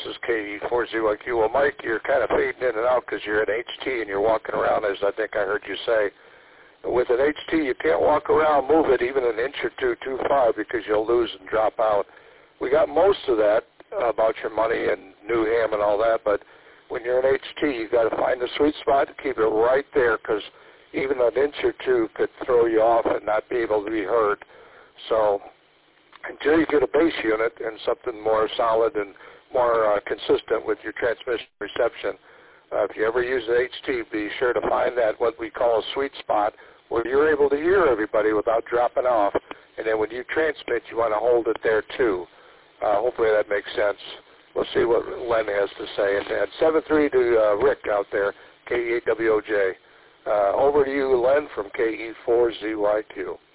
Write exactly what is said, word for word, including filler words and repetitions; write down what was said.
is K E four Z Y Q. Well, Mike, you're kind of fading in and out because you're at H T and you're walking around, as I think I heard you say. With an H T, you can't walk around, move it even an inch or two too far because you'll lose and drop out. We got most of that about your money and new ham and all that, but when you're an H T, you got to find the sweet spot and keep it right there because even an inch or two could throw you off and not be able to be heard. So until you get a base unit and something more solid and more uh, consistent with your transmission reception, uh, if you ever use an H T, be sure to find that what we call a sweet spot where you're able to hear everybody without dropping off. And then when you transmit, you want to hold it there too. Uh, hopefully that makes sense. We'll see what Len has to say. And, and seven three to uh, Rick out there, K E eight W O J. Uh, over to you, Len, from K E four Z Y Q.